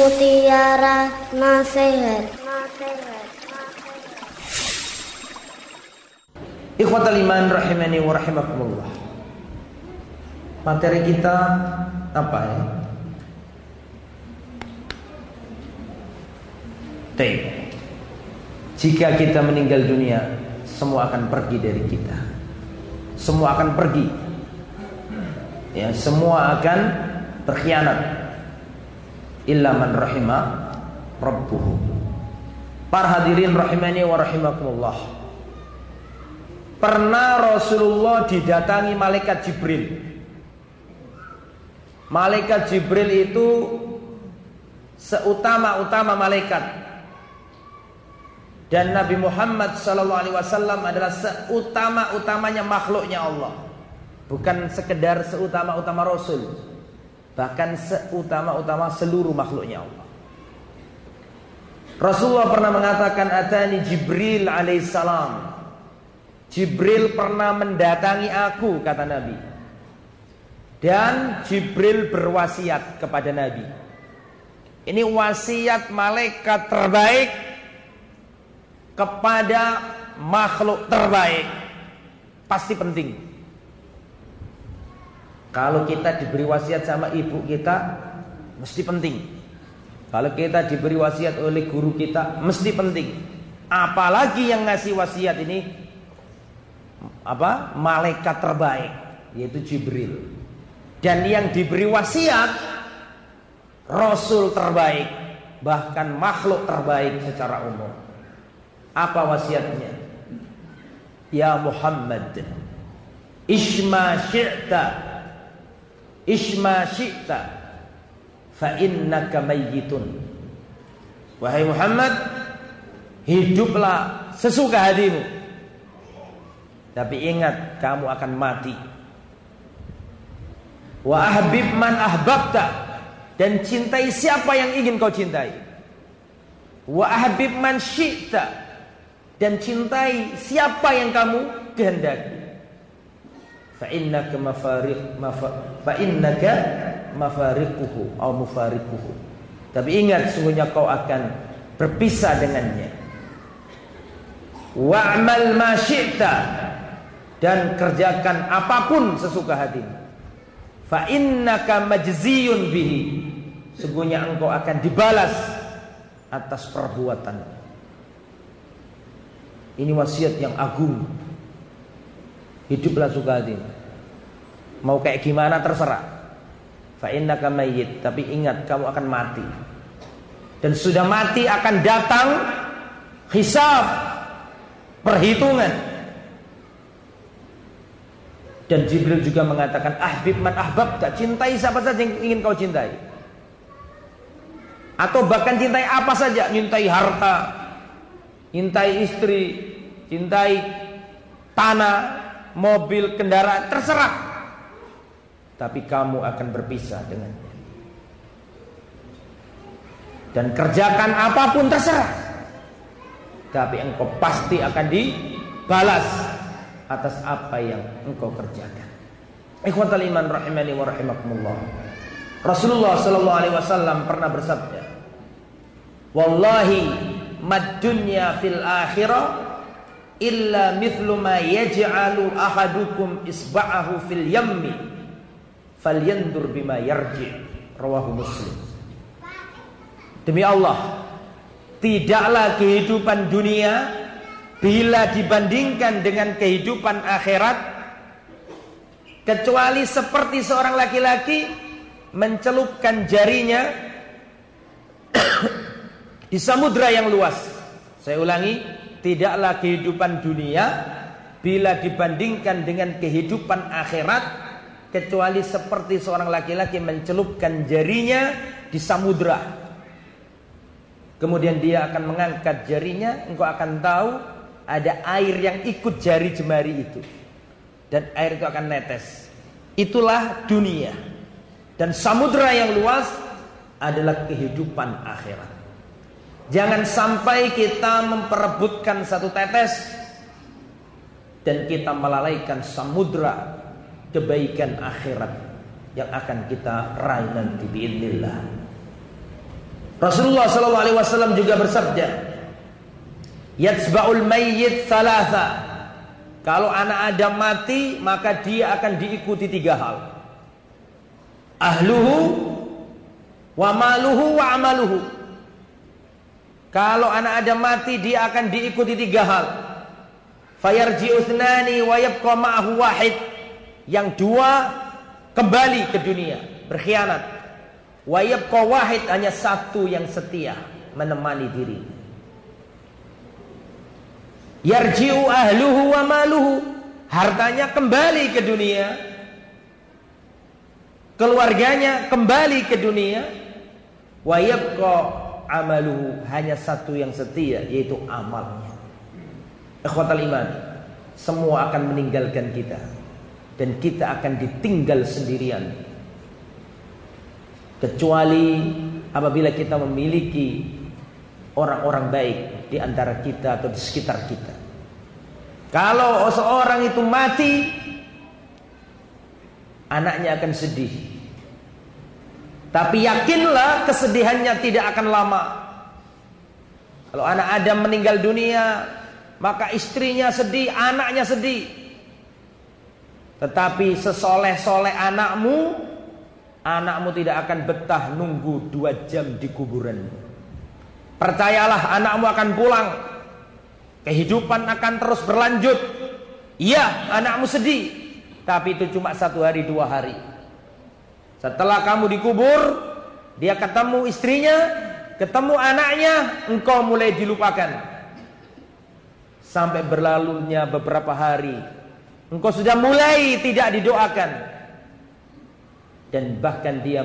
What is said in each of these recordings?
Mutiara Nasihat. Ikhwatal iman rahimani wa rahimakumullah. Materi kita apa ya? Jika kita meninggal dunia, semua akan pergi dari kita. Semua akan pergi. Ya, semua akan berkhianat. Illa man rahima rabbuhu. Para hadirin rahimani wa rahimakumullah. Pernah Rasulullah didatangi malaikat Jibril. Malaikat Jibril itu seutama-utama malaikat. Dan Nabi Muhammad SAW adalah seutama-utamanya makhluknya Allah. Bukan sekedar seutama-utama Rasul, bahkan seutama-utama seluruh makhluknya Allah. Rasulullah pernah mengatakan, atani Jibril alaihissalam. Jibril pernah mendatangi aku, kata Nabi. Dan Jibril berwasiat kepada Nabi. Ini wasiat malaikat terbaik kepada makhluk terbaik. Pasti penting. Kalau kita diberi wasiat sama ibu kita, mesti penting. Kalau kita diberi wasiat oleh guru kita, mesti penting. Apalagi yang ngasih wasiat ini malaikat terbaik, yaitu Jibril. Dan yang diberi wasiat Rasul terbaik, bahkan makhluk terbaik secara umum. Apa wasiatnya? Ya Muhammad, Ishma syi'ta fa innaka mayyitun. Wahai Muhammad, hiduplah sesuka hatimu, tapi ingat kamu akan mati. Wa ahbib man ahbabta, dan cintai siapa yang ingin kau cintai. Wa ahbib man syi'ta, dan cintai siapa yang kamu kehendaki. Fa innaka mafariquhu atau mufariquhu. Tapi ingat, sungguhnya kau akan berpisah dengannya. Wa'mal ma syi'ta, dan kerjakan apapun sesuka hatimu. Fa innaka majziyun bihi, sungguhnya engkau akan dibalas atas perbuatan. Ini wasiat yang agung. Hiduplah suka hati. Mau kayak gimana terserah. Fa innaka mayyit, tapi ingat kamu akan mati. Dan sudah mati akan datang hisab, perhitungan. Dan Jibril juga mengatakan, ahbib man ahbabta, cintai siapa saja yang ingin kau cintai. Atau bahkan cintai apa saja, cintai harta, cintai istri, cintai tanah, mobil, kendaraan, terserah. Tapi kamu akan berpisah dengannya. Dan kerjakan apapun terserah, tapi engkau pasti akan dibalas atas apa yang engkau kerjakan. Ikhwatal iman rahimani wa rahimakumullah. Rasulullah sallallahu alaihi wasallam pernah bersabda, wallahi mad dunya fil akhirah illa mithlu ma yaj'alu ahadukum isba'ahu fil yammi falyandur bima yarji'. Rawahu Muslim. Demi Allah, tidaklah kehidupan dunia bila dibandingkan dengan kehidupan akhirat kecuali seperti seorang laki-laki mencelupkan jarinya di samudra yang luas. Saya ulangi, tidaklah kehidupan dunia bila dibandingkan dengan kehidupan akhirat kecuali seperti seorang laki-laki mencelupkan jarinya di samudra. Kemudian dia akan mengangkat jarinya, engkau akan tahu ada air yang ikut jari jemari itu, dan air itu akan netes. Itulah dunia. Dan samudra yang luas adalah kehidupan akhirat. Jangan sampai kita memperebutkan satu tetes dan kita melalaikan samudra kebaikan akhirat yang akan kita raih nanti biidznillah. Rasulullah sallallahu alaihi wasallam juga bersabda, "Yatsba'ul mayyit thalatha." Kalau anak Adam mati, maka dia akan diikuti 3 hal. Ahluhu wa maluhu wa amaluhu. Kalau anak Adam mati, dia akan diikuti 3 hal. Fayarji'u thnani wa yabqa ma'ahu wahid. Yang 2 kembali ke dunia, berkhianat. Wa yabqa wahid, hanya 1 yang setia menemani diri. Yarji'u ahluhu wa maluhu. Hartanya kembali ke dunia, keluarganya kembali ke dunia. Wa yabqa amaluhu, hanya 1 yang setia, yaitu amalnya. Ikhwatal iman, semua akan meninggalkan kita, dan kita akan ditinggal sendirian, kecuali apabila kita memiliki orang-orang baik di antara kita atau di sekitar kita. Kalau seorang itu mati, anaknya akan sedih, tapi yakinlah kesedihannya tidak akan lama. Kalau anak Adam meninggal dunia, maka istrinya sedih, anaknya sedih. Tetapi sesoleh-soleh anakmu, anakmu tidak akan betah nunggu 2 jam di kuburan. Percayalah, anakmu akan pulang. Kehidupan akan terus berlanjut. Iya, anakmu sedih, tapi itu cuma 1 hari 2 hari. Setelah kamu dikubur, dia ketemu istrinya, ketemu anaknya, engkau mulai dilupakan. Sampai berlalunya beberapa hari, engkau sudah mulai tidak didoakan. Dan bahkan dia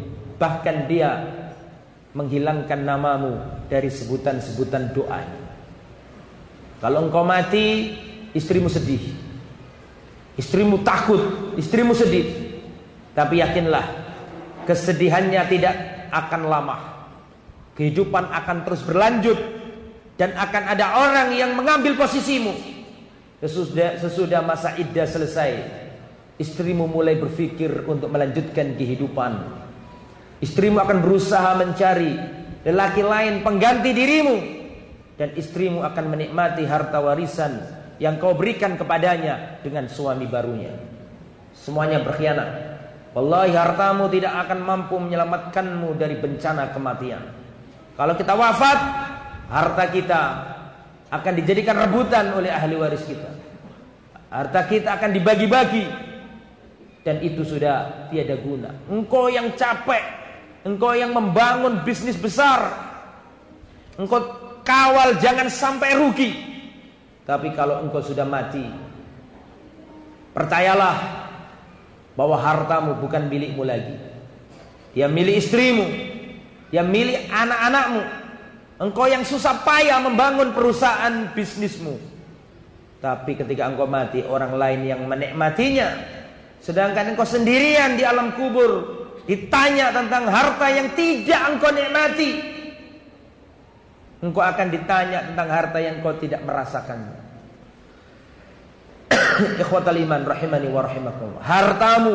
menghilangkan namamu dari sebutan-sebutan doanya. Kalau engkau mati, istrimu sedih, istrimu takut, istrimu sedih. Tapi yakinlah, kesedihannya tidak akan lama. Kehidupan akan terus berlanjut, dan akan ada orang yang mengambil posisimu. Sesudah masa iddah selesai, istrimu mulai berpikir untuk melanjutkan kehidupan. Istrimu akan berusaha mencari lelaki lain pengganti dirimu, dan istrimu akan menikmati harta warisan yang kau berikan kepadanya dengan suami barunya. Semuanya berkhianat. Wallahi, hartamu tidak akan mampu menyelamatkanmu dari bencana kematian. Kalau kita wafat, harta kita akan dijadikan rebutan oleh ahli waris kita. Harta kita akan dibagi-bagi, dan itu sudah tiada guna. Engkau yang capek, engkau yang membangun bisnis besar, engkau kawal jangan sampai rugi. Tapi kalau engkau sudah mati, percayalah bahwa hartamu bukan milikmu lagi. Dia milik istrimu, dia milik anak-anakmu. Engkau yang susah payah membangun perusahaan bisnismu, tapi ketika engkau mati, orang lain yang menikmatinya. Sedangkan engkau sendirian di alam kubur, ditanya tentang harta yang tidak engkau nikmati. Engkau akan ditanya tentang harta yang engkau tidak merasakan. Ikhwatal iman rahimani wa rahimakumullah. Hartamu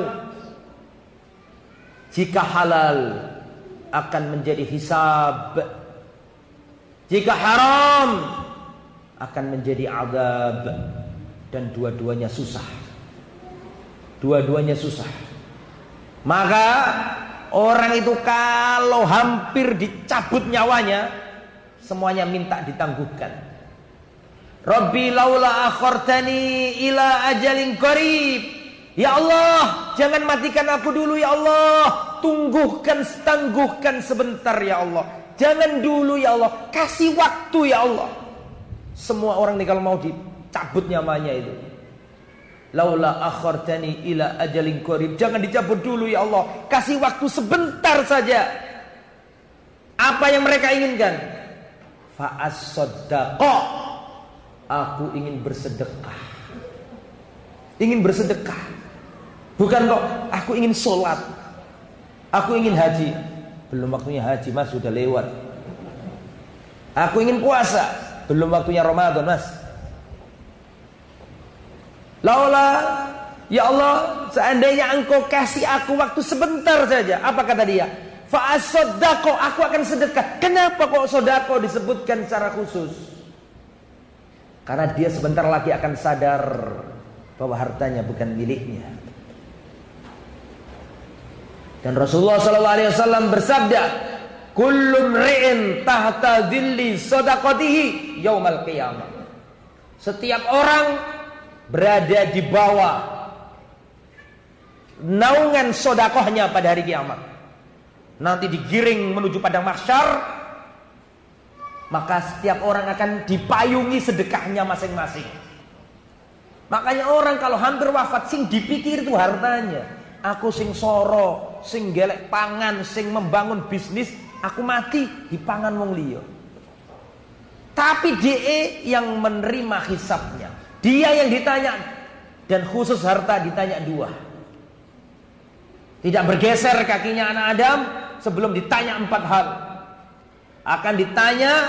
jika halal akan menjadi hisab, jika haram akan menjadi azab, dan dua-duanya susah. Dua-duanya susah. Maka orang itu kalau hampir dicabut nyawanya, semuanya minta ditangguhkan. Rabbi laula akhartani ila ajalin qarib. Ya Allah, jangan matikan aku dulu ya Allah. Tangguhkan sebentar ya Allah. Jangan dulu ya Allah, kasih waktu ya Allah. Semua orang ini kalau mau dicabut nyawanya itu, laula akhartani ila ajalin qarib, jangan dicabut dulu ya Allah, kasih waktu sebentar saja. Apa yang mereka inginkan? Fa as-saddaqa, aku ingin bersedekah. Ingin bersedekah. Bukan kok aku ingin sholat, aku ingin haji. Belum waktunya haji mas, sudah lewat. Aku ingin puasa, belum waktunya Ramadan mas. Laula ya Allah, seandainya engkau kasih aku waktu sebentar saja. Apa kata dia? Fa'asoddaqo, aku akan sedekah. Kenapa kok sodako disebutkan secara khusus? Karena dia sebentar lagi akan sadar bahwa hartanya bukan miliknya. Dan Rasulullah SAW bersabda, kullu mri'in tahta dhilli shadaqatihi yaumal qiyamah. Setiap orang berada di bawah naungan sodakohnya pada hari kiamat. Nanti digiring menuju padang mahsyar, maka setiap orang akan dipayungi sedekahnya masing-masing. Makanya orang kalau hampir wafat sing dipikir itu hartanya. Aku sing soro, sing gelek pangan, sing membangun bisnis, aku mati dipangan wong liya. Tapi dia yang menerima hisabnya, dia yang ditanya, dan khusus harta ditanya dua. Tidak bergeser kakinya anak Adam sebelum ditanya 4 hal. Akan ditanya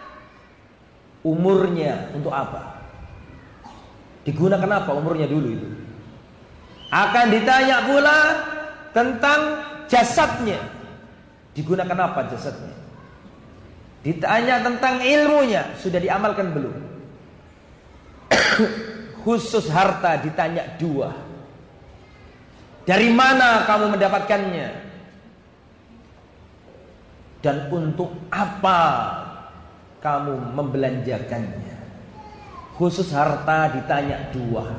umurnya untuk apa? Digunakan apa umurnya dulu itu? Akan ditanya pula tentang jasadnya. Digunakan apa jasadnya? Ditanya tentang ilmunya, sudah diamalkan belum? Khusus harta ditanya 2. Dari mana kamu mendapatkannya? Dan untuk apa kamu membelanjakannya? Khusus harta ditanya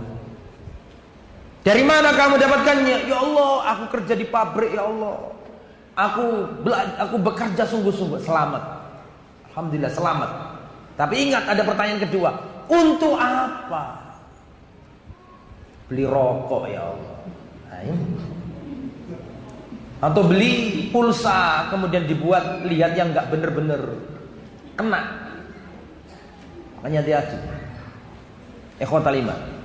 2. Dari mana kamu dapatkannya? Ya Allah, aku kerja di pabrik, ya Allah. Aku bekerja sungguh-sungguh. Selamat. Alhamdulillah selamat. Tapi ingat ada pertanyaan kedua. Untuk apa? Beli rokok, ya Allah. Atau beli pulsa kemudian dibuat lihat yang nggak bener-bener kena. Makanya hati-hati. Ikhwatal iman.